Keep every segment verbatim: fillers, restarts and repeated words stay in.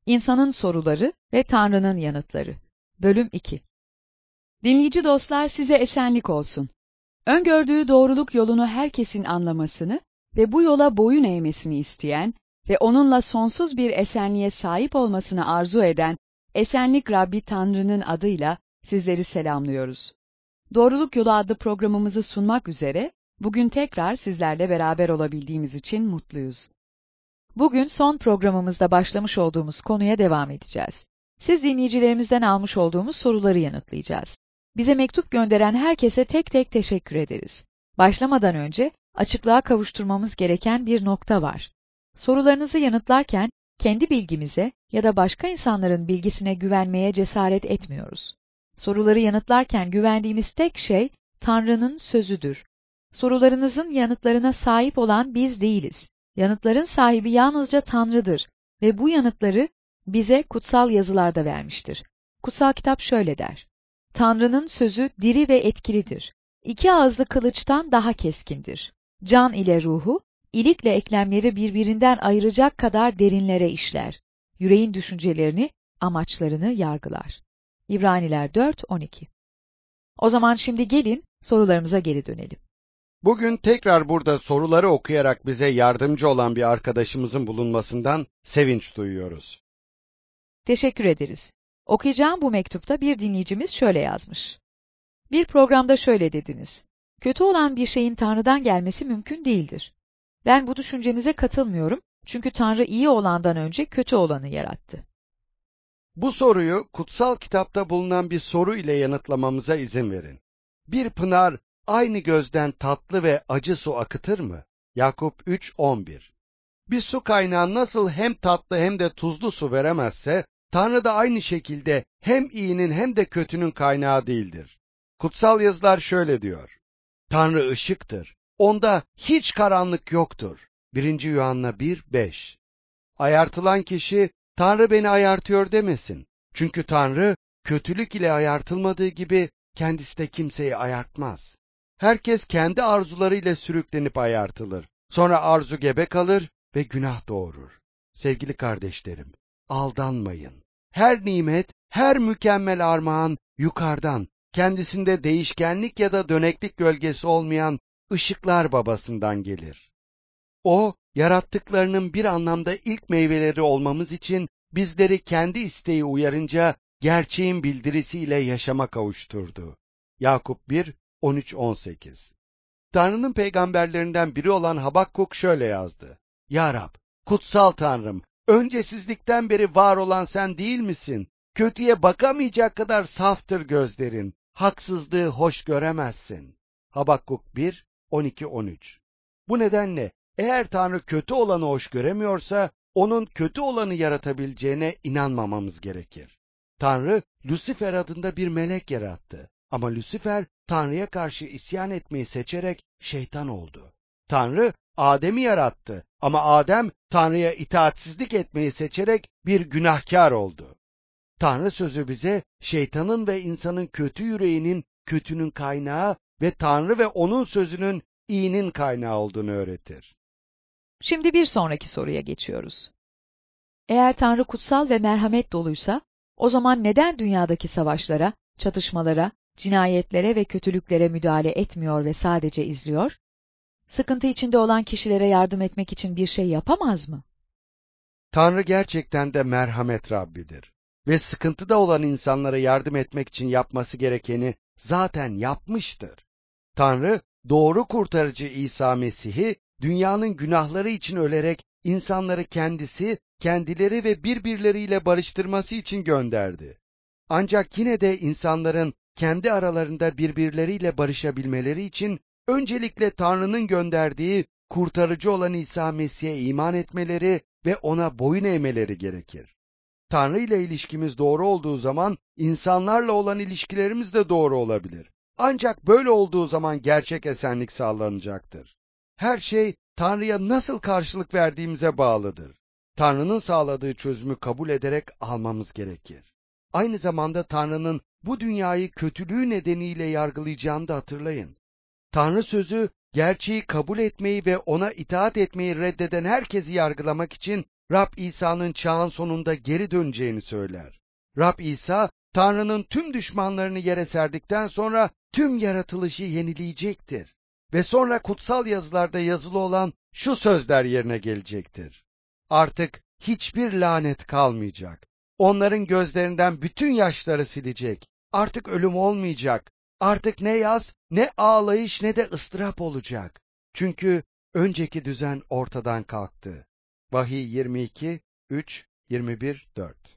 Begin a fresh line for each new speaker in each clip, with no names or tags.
İnsanın soruları ve Tanrı'nın yanıtları. Bölüm iki. Dinleyici dostlar, size esenlik olsun. Öngördüğü doğruluk yolunu herkesin anlamasını ve bu yola boyun eğmesini isteyen ve onunla sonsuz bir esenliğe sahip olmasını arzu eden Esenlik Rabbi Tanrı'nın adıyla sizleri selamlıyoruz. Doğruluk Yolu adlı programımızı sunmak üzere bugün tekrar sizlerle beraber olabildiğimiz için mutluyuz. Bugün son programımızda başlamış olduğumuz konuya devam edeceğiz. Siz dinleyicilerimizden almış olduğumuz soruları yanıtlayacağız. Bize mektup gönderen herkese tek tek teşekkür ederiz. Başlamadan önce açıklığa kavuşturmamız gereken bir nokta var. Sorularınızı yanıtlarken kendi bilgimize ya da başka insanların bilgisine güvenmeye cesaret etmiyoruz. Soruları yanıtlarken güvendiğimiz tek şey Tanrı'nın sözüdür. Sorularınızın yanıtlarına sahip olan biz değiliz. Yanıtların sahibi yalnızca Tanrı'dır ve bu yanıtları bize kutsal yazılarda vermiştir. Kutsal kitap şöyle der: Tanrı'nın sözü diri ve etkilidir. İki ağızlı kılıçtan daha keskindir. Can ile ruhu, ilikle eklemleri birbirinden ayıracak kadar derinlere işler. Yüreğin düşüncelerini, amaçlarını yargılar. İbraniler dört on iki. O zaman şimdi gelin sorularımıza geri dönelim.
Bugün tekrar burada soruları okuyarak bize yardımcı olan bir arkadaşımızın bulunmasından sevinç duyuyoruz.
Teşekkür ederiz. Okuyacağım bu mektupta bir dinleyicimiz şöyle yazmış. Bir programda şöyle dediniz: kötü olan bir şeyin Tanrı'dan gelmesi mümkün değildir. Ben bu düşüncenize katılmıyorum çünkü Tanrı iyi olandan önce kötü olanı yarattı.
Bu soruyu kutsal kitapta bulunan bir soru ile yanıtlamamıza izin verin. Bir pınar aynı gözden tatlı ve acı su akıtır mı? Yakup üç on bir. Bir su kaynağı nasıl hem tatlı hem de tuzlu su veremezse, Tanrı da aynı şekilde hem iyinin hem de kötünün kaynağı değildir. Kutsal yazılar şöyle diyor: Tanrı ışıktır, onda hiç karanlık yoktur. birinci Yuhanna bir beş. Ayartılan kişi, Tanrı beni ayartıyor demesin. Çünkü Tanrı, kötülük ile ayartılmadığı gibi kendisi de kimseyi ayartmaz. Herkes kendi arzularıyla sürüklenip ayartılır. Sonra arzu gebe kalır ve günah doğurur. Sevgili kardeşlerim, aldanmayın. Her nimet, her mükemmel armağan yukarıdan, kendisinde değişkenlik ya da döneklik gölgesi olmayan ışıklar babasından gelir. O, yarattıklarının bir anlamda ilk meyveleri olmamız için bizleri kendi isteği uyarınca gerçeğin bildirisiyle yaşama kavuşturdu. Yakup bir on üç on sekiz. Tanrı'nın peygamberlerinden biri olan Habakkuk şöyle yazdı: Ya Rab, kutsal Tanrım, öncesizlikten beri var olan sen değil misin? Kötüye bakamayacak kadar saftır gözlerin, haksızlığı hoş göremezsin. Habakkuk bir on iki on üç. Bu nedenle eğer Tanrı kötü olanı hoş göremiyorsa, onun kötü olanı yaratabileceğine inanmamamız gerekir. Tanrı, Lucifer adında bir melek yarattı. Ama Lucifer, Tanrı'ya karşı isyan etmeyi seçerek şeytan oldu. Tanrı, Adem'i yarattı. Ama Adem, Tanrı'ya itaatsizlik etmeyi seçerek bir günahkar oldu. Tanrı sözü bize, şeytanın ve insanın kötü yüreğinin kötünün kaynağı ve Tanrı ve onun sözünün iyinin kaynağı olduğunu öğretir.
Şimdi bir sonraki soruya geçiyoruz. Eğer Tanrı kutsal ve merhamet doluysa, o zaman neden dünyadaki savaşlara, çatışmalara, cinayetlere ve kötülüklere müdahale etmiyor ve sadece izliyor? Sıkıntı içinde olan kişilere yardım etmek için bir şey yapamaz mı?
Tanrı gerçekten de merhamet Rabbidir ve sıkıntıda olan insanlara yardım etmek için yapması gerekeni zaten yapmıştır. Tanrı, doğru kurtarıcı İsa Mesih'i dünyanın günahları için ölerek insanları kendisi, kendileri ve birbirleriyle barıştırması için gönderdi. Ancak yine de insanların kendi aralarında birbirleriyle barışabilmeleri için öncelikle Tanrı'nın gönderdiği kurtarıcı olan İsa Mesih'e iman etmeleri ve ona boyun eğmeleri gerekir. Tanrı ile ilişkimiz doğru olduğu zaman insanlarla olan ilişkilerimiz de doğru olabilir. Ancak böyle olduğu zaman gerçek esenlik sağlanacaktır. Her şey Tanrı'ya nasıl karşılık verdiğimize bağlıdır. Tanrı'nın sağladığı çözümü kabul ederek almamız gerekir. Aynı zamanda Tanrı'nın bu dünyayı kötülüğü nedeniyle yargılayacağını da hatırlayın. Tanrı sözü, gerçeği kabul etmeyi ve ona itaat etmeyi reddeden herkesi yargılamak için Rab İsa'nın çağın sonunda geri döneceğini söyler. Rab İsa, Tanrı'nın tüm düşmanlarını yere serdikten sonra tüm yaratılışı yenileyecektir. Ve sonra kutsal yazılarda yazılı olan şu sözler yerine gelecektir. Artık hiçbir lanet kalmayacak. Onların gözlerinden bütün yaşları silecek. Artık ölüm olmayacak. Artık ne yas, ne ağlayış, ne de ıstırap olacak. Çünkü önceki düzen ortadan kalktı. Vahiy yirmi iki, üç, yirmi bir, dört.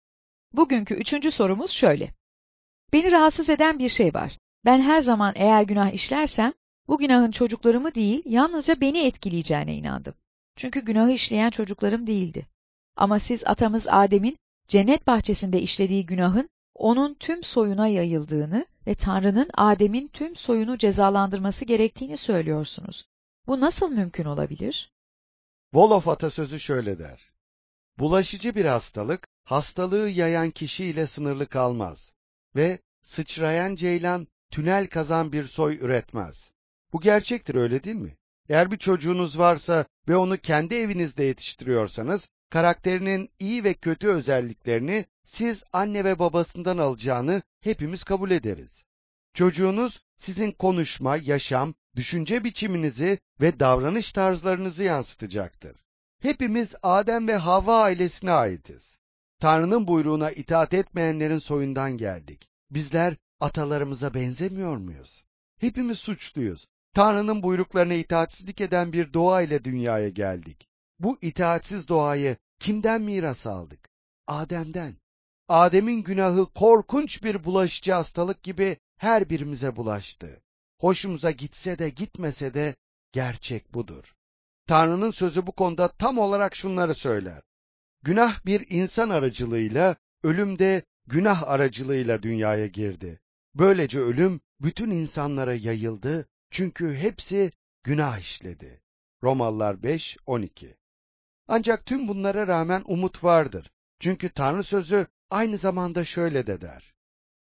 Bugünkü üçüncü sorumuz şöyle. Beni rahatsız eden bir şey var. Ben her zaman eğer günah işlersem, bu günahın çocuklarımı değil, yalnızca beni etkileyeceğine inandım. Çünkü günahı işleyen çocuklarım değildi. Ama siz atamız Adem'in cennet bahçesinde işlediği günahın onun tüm soyuna yayıldığını ve Tanrı'nın Adem'in tüm soyunu cezalandırması gerektiğini söylüyorsunuz. Bu nasıl mümkün olabilir?
Wolof atasözü şöyle der. Bulaşıcı bir hastalık, hastalığı yayan kişiyle sınırlı kalmaz ve sıçrayan ceylan, tünel kazan bir soy üretmez. Bu gerçektir, öyle değil mi? Eğer bir çocuğunuz varsa ve onu kendi evinizde yetiştiriyorsanız, karakterinin iyi ve kötü özelliklerini siz anne ve babasından alacağını hepimiz kabul ederiz. Çocuğunuz sizin konuşma, yaşam, düşünce biçiminizi ve davranış tarzlarınızı yansıtacaktır. Hepimiz Adem ve Havva ailesine aitiz. Tanrı'nın buyruğuna itaat etmeyenlerin soyundan geldik. Bizler atalarımıza benzemiyor muyuz? Hepimiz suçluyuz. Tanrı'nın buyruklarına itaatsizlik eden bir doğa ile dünyaya geldik. Bu itaatsiz doğayı kimden miras aldık? Adem'den. Adem'in günahı korkunç bir bulaşıcı hastalık gibi her birimize bulaştı. Hoşumuza gitse de gitmese de gerçek budur. Tanrı'nın sözü bu konuda tam olarak şunları söyler. Günah bir insan aracılığıyla, ölüm de günah aracılığıyla dünyaya girdi. Böylece ölüm bütün insanlara yayıldı çünkü hepsi günah işledi. Romalılar beş on iki. Ancak tüm bunlara rağmen umut vardır. Çünkü Tanrı sözü aynı zamanda şöyle de der.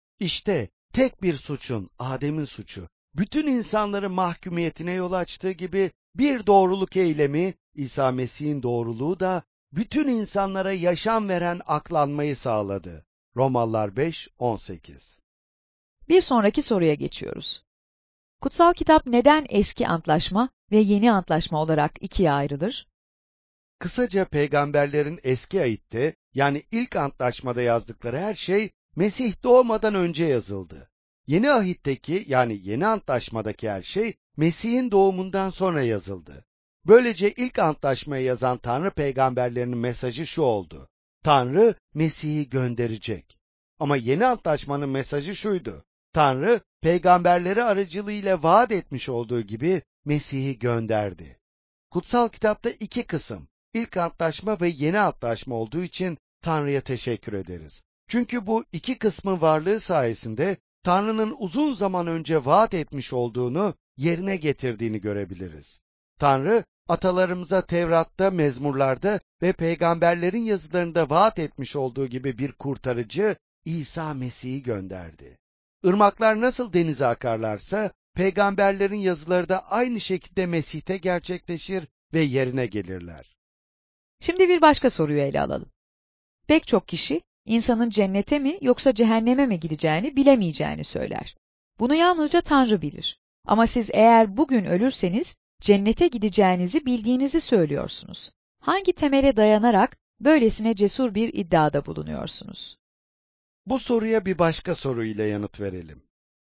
İşte tek bir suçun, Adem'in suçu, bütün insanları mahkumiyetine yol açtığı gibi bir doğruluk eylemi, İsa Mesih'in doğruluğu da bütün insanlara yaşam veren aklanmayı sağladı. Romalılar beş on sekiz.
Bir sonraki soruya geçiyoruz. Kutsal kitap neden eski antlaşma ve yeni antlaşma olarak ikiye ayrılır?
Kısaca peygamberlerin eski ahitte, yani ilk antlaşmada yazdıkları her şey Mesih doğmadan önce yazıldı. Yeni ahitteki, yani yeni antlaşmadaki her şey Mesih'in doğumundan sonra yazıldı. Böylece ilk antlaşmayı yazan Tanrı peygamberlerinin mesajı şu oldu: Tanrı Mesih'i gönderecek. Ama yeni antlaşmanın mesajı şuydu: Tanrı peygamberleri aracılığıyla vaat etmiş olduğu gibi Mesih'i gönderdi. Kutsal kitapta iki kısım, İlk antlaşma ve yeni antlaşma olduğu için Tanrı'ya teşekkür ederiz. Çünkü bu iki kısmın varlığı sayesinde Tanrı'nın uzun zaman önce vaat etmiş olduğunu yerine getirdiğini görebiliriz. Tanrı, atalarımıza Tevrat'ta, mezmurlarda ve peygamberlerin yazılarında vaat etmiş olduğu gibi bir kurtarıcı, İsa Mesih'i gönderdi. Irmaklar nasıl denize akarlarsa, peygamberlerin yazıları da aynı şekilde Mesih'te gerçekleşir ve yerine gelirler.
Şimdi bir başka soruyu ele alalım. Pek çok kişi, insanın cennete mi yoksa cehenneme mi gideceğini bilemeyeceğini söyler. Bunu yalnızca Tanrı bilir. Ama siz eğer bugün ölürseniz, cennete gideceğinizi bildiğinizi söylüyorsunuz. Hangi temele dayanarak böylesine cesur bir iddiada bulunuyorsunuz?
Bu soruya bir başka soruyla yanıt verelim.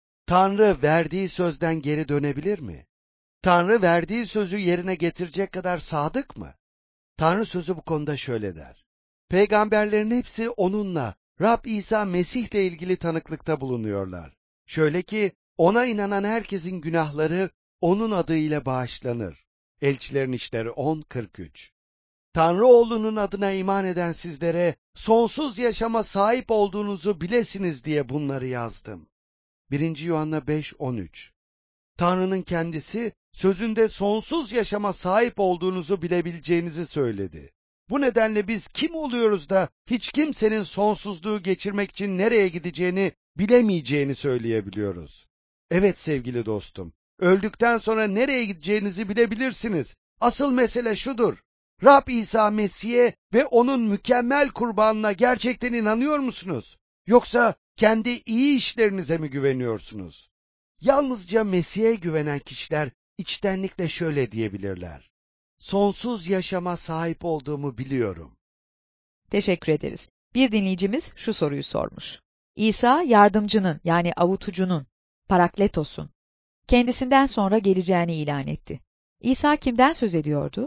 Tanrı verdiği sözden geri dönebilir mi? Tanrı verdiği sözü yerine getirecek kadar sadık mı? Tanrı sözü bu konuda şöyle der. Peygamberlerin hepsi onunla, Rab İsa Mesih'le ilgili tanıklıkta bulunuyorlar. Şöyle ki, ona inanan herkesin günahları onun adıyla bağışlanır. Elçilerin İşleri on kırk üç. Tanrı oğlunun adına iman eden sizlere sonsuz yaşama sahip olduğunuzu bilesiniz diye bunları yazdım. birinci Yuhanna beş on üç. Tanrı'nın kendisi sözünde sonsuz yaşama sahip olduğunuzu bilebileceğinizi söyledi. Bu nedenle biz kim oluyoruz da hiç kimsenin sonsuzluğu geçirmek için nereye gideceğini bilemeyeceğini söyleyebiliyoruz. Evet sevgili dostum, öldükten sonra nereye gideceğinizi bilebilirsiniz. Asıl mesele şudur: Rab İsa Mesih'e ve onun mükemmel kurbanına gerçekten inanıyor musunuz? Yoksa kendi iyi işlerinize mi güveniyorsunuz? Yalnızca Mesih'e güvenen kişiler içtenlikle şöyle diyebilirler: sonsuz yaşama sahip olduğumu biliyorum.
Teşekkür ederiz. Bir dinleyicimiz şu soruyu sormuş. İsa yardımcının yani avutucunun, Parakletos'un kendisinden sonra geleceğini ilan etti. İsa kimden söz ediyordu?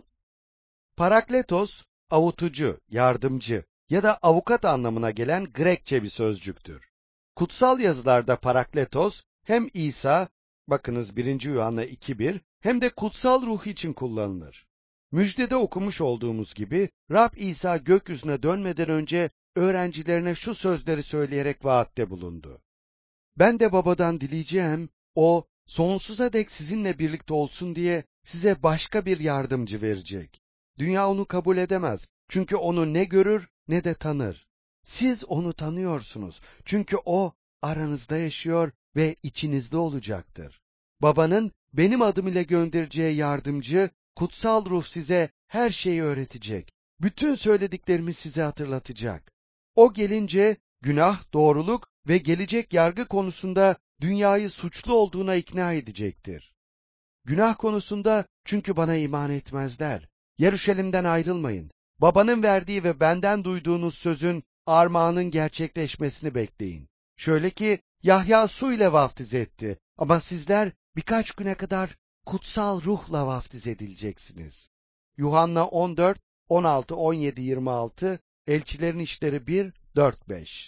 Parakletos, avutucu, yardımcı ya da avukat anlamına gelen Grekçe bir sözcüktür. Kutsal yazılarda Parakletos hem İsa, bakınız birinci Yuhanna iki bir, hem de kutsal ruh için kullanılır. Müjdede okumuş olduğumuz gibi Rab İsa gökyüzüne dönmeden önce öğrencilerine şu sözleri söyleyerek vaatte bulundu. Ben de Babadan dileyeceğim, o sonsuza dek sizinle birlikte olsun diye size başka bir yardımcı verecek. Dünya onu kabul edemez, çünkü onu ne görür ne de tanır. Siz onu tanıyorsunuz, çünkü o aranızda yaşıyor ve içinizde olacaktır. Babanın benim adım ile göndereceği yardımcı, kutsal ruh size her şeyi öğretecek. Bütün söylediklerimi size hatırlatacak. O gelince günah, doğruluk ve gelecek yargı konusunda dünyayı suçlu olduğuna ikna edecektir. Günah konusunda çünkü bana iman etmezler. Yeruşalim'den ayrılmayın. Babanın verdiği ve benden duyduğunuz sözün armağanın gerçekleşmesini bekleyin. Şöyle ki Yahya su ile vaftiz etti ama sizler birkaç güne kadar kutsal ruhla vaftiz edileceksiniz. Yuhanna on dört, on altı, on yedi, yirmi altı, Elçilerin İşleri bir, dört, beş.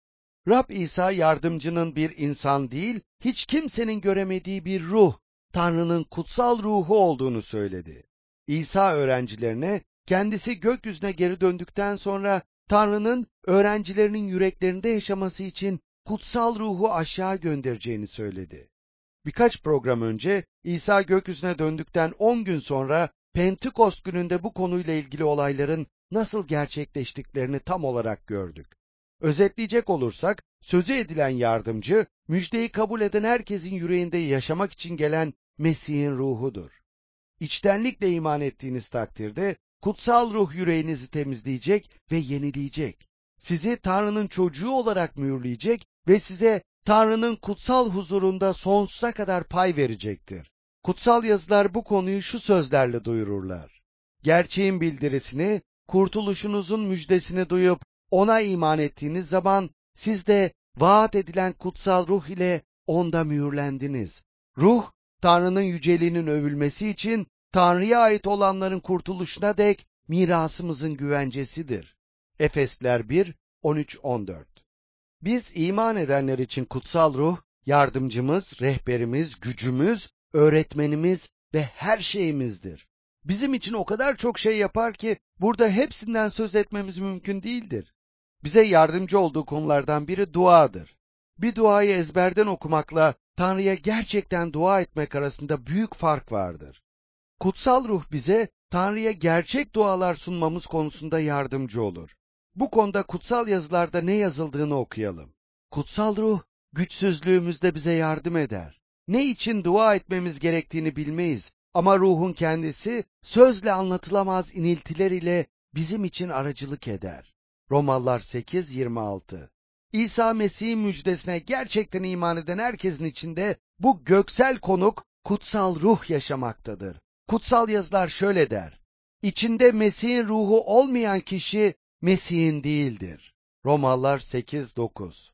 Rab İsa yardımcının bir insan değil, hiç kimsenin göremediği bir ruh, Tanrı'nın kutsal ruhu olduğunu söyledi. İsa öğrencilerine kendisi gökyüzüne geri döndükten sonra Tanrı'nın öğrencilerinin yüreklerinde yaşaması için kutsal ruhu aşağı göndereceğini söyledi. Birkaç program önce İsa gökyüzüne döndükten on gün sonra Pentekost gününde bu konuyla ilgili olayların nasıl gerçekleştiklerini tam olarak gördük. Özetleyecek olursak, sözü edilen yardımcı, müjdeyi kabul eden herkesin yüreğinde yaşamak için gelen Mesih'in ruhudur. İçtenlikle iman ettiğiniz takdirde, kutsal ruh yüreğinizi temizleyecek ve yenileyecek. Sizi Tanrı'nın çocuğu olarak mühürleyecek ve size Tanrı'nın kutsal huzurunda sonsuza kadar pay verecektir. Kutsal yazılar bu konuyu şu sözlerle duyururlar: gerçeğin bildirisini, kurtuluşunuzun müjdesini duyup ona iman ettiğiniz zaman siz de vaat edilen kutsal ruh ile onda mühürlendiniz. Ruh, Tanrı'nın yüceliğinin övülmesi için Tanrı'ya ait olanların kurtuluşuna dek mirasımızın güvencesidir. Efesler bir, on üç, on dört. Biz iman edenler için kutsal ruh, yardımcımız, rehberimiz, gücümüz, öğretmenimiz ve her şeyimizdir. Bizim için o kadar çok şey yapar ki burada hepsinden söz etmemiz mümkün değildir. Bize yardımcı olduğu konulardan biri duadır. Bir duayı ezberden okumakla Tanrı'ya gerçekten dua etmek arasında büyük fark vardır. Kutsal ruh bize Tanrı'ya gerçek dualar sunmamız konusunda yardımcı olur. Bu konuda kutsal yazılarda ne yazıldığını okuyalım. Kutsal ruh güçsüzlüğümüzde bize yardım eder. Ne için dua etmemiz gerektiğini bilmeyiz ama ruhun kendisi sözle anlatılamaz iniltiler ile bizim için aracılık eder. Romalılar sekiz, yirmi altı. İsa Mesih'in müjdesine gerçekten iman eden herkesin içinde bu göksel konuk kutsal ruh yaşamaktadır. Kutsal yazılar şöyle der: İçinde Mesih'in ruhu olmayan kişi Mesih'in değildir. Romalılar sekiz, dokuz.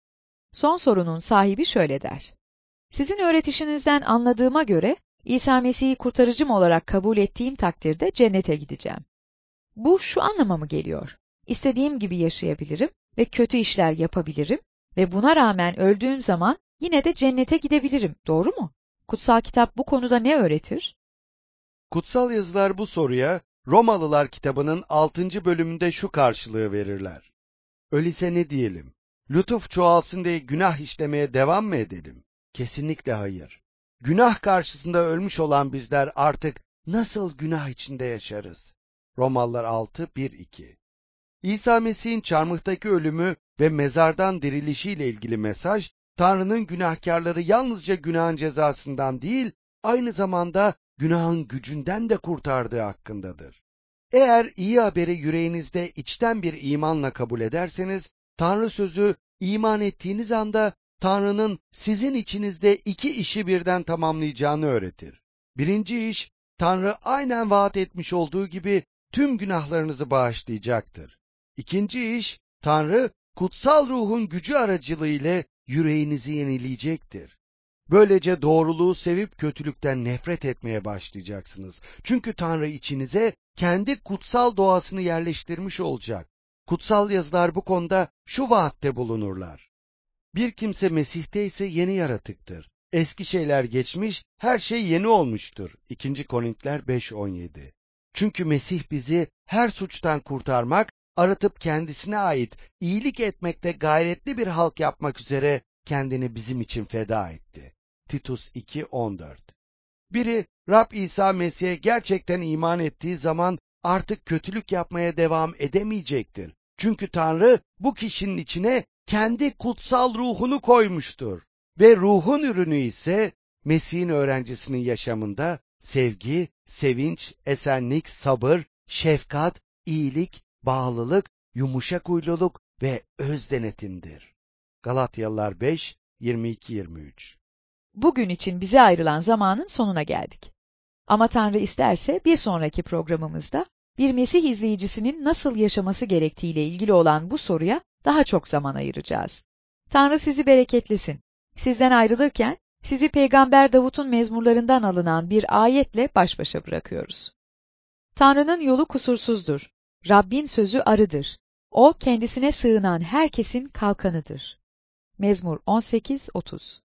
Son sorunun sahibi şöyle der. Sizin öğretişinizden anladığıma göre İsa Mesih'i kurtarıcım olarak kabul ettiğim takdirde cennete gideceğim. Bu şu anlama mı geliyor? İstediğim gibi yaşayabilirim ve kötü işler yapabilirim ve buna rağmen öldüğüm zaman yine de cennete gidebilirim, doğru mu? Kutsal kitap bu konuda ne öğretir?
Kutsal yazılar bu soruya Romalılar kitabının altıncı bölümünde şu karşılığı verirler: Öyleyse ne diyelim? Lütuf çoğalsın diye günah işlemeye devam mı edelim? Kesinlikle hayır. Günah karşısında ölmüş olan bizler artık nasıl günah içinde yaşarız? Romalılar altı, bir, iki. İsa Mesih'in çarmıhtaki ölümü ve mezardan dirilişiyle ilgili mesaj, Tanrı'nın günahkarları yalnızca günahın cezasından değil, aynı zamanda günahın gücünden de kurtardığı hakkındadır. Eğer iyi haberi yüreğinizde içten bir imanla kabul ederseniz, Tanrı sözü iman ettiğiniz anda Tanrı'nın sizin içinizde iki işi birden tamamlayacağını öğretir. Birinci iş, Tanrı aynen vaat etmiş olduğu gibi tüm günahlarınızı bağışlayacaktır. İkinci iş, Tanrı kutsal ruhun gücü aracılığıyla yüreğinizi yenileyecektir. Böylece doğruluğu sevip kötülükten nefret etmeye başlayacaksınız. Çünkü Tanrı içinize kendi kutsal doğasını yerleştirmiş olacak. Kutsal yazılar bu konuda şu vaatte bulunurlar. Bir kimse Mesih'te ise yeni yaratıktır. Eski şeyler geçmiş, her şey yeni olmuştur. İkinci Korintiler beş on yedi. Çünkü Mesih bizi her suçtan kurtarmak, aratıp kendisine ait iyilik etmekte gayretli bir halk yapmak üzere kendini bizim için feda etti. Titus iki on dört. Biri Rab İsa Mesih'e gerçekten iman ettiği zaman artık kötülük yapmaya devam edemeyecektir. Çünkü Tanrı bu kişinin içine kendi kutsal ruhunu koymuştur. Ve ruhun ürünü ise Mesih'in öğrencisinin yaşamında sevgi, sevinç, esenlik, sabır, şefkat, iyilik, bağlılık, yumuşak huyluluk ve öz denetimdir. Galatyalılar beş yirmi iki yirmi üç.
Bugün için bize ayrılan zamanın sonuna geldik. Ama Tanrı isterse bir sonraki programımızda bir Mesih izleyicisinin nasıl yaşaması gerektiğiyle ilgili olan bu soruya daha çok zaman ayıracağız. Tanrı sizi bereketlesin. Sizden ayrılırken sizi Peygamber Davut'un mezmurlarından alınan bir ayetle baş başa bırakıyoruz. Tanrı'nın yolu kusursuzdur. Rabbin sözü arıdır. O kendisine sığınan herkesin kalkanıdır. Mezmur on sekiz otuz.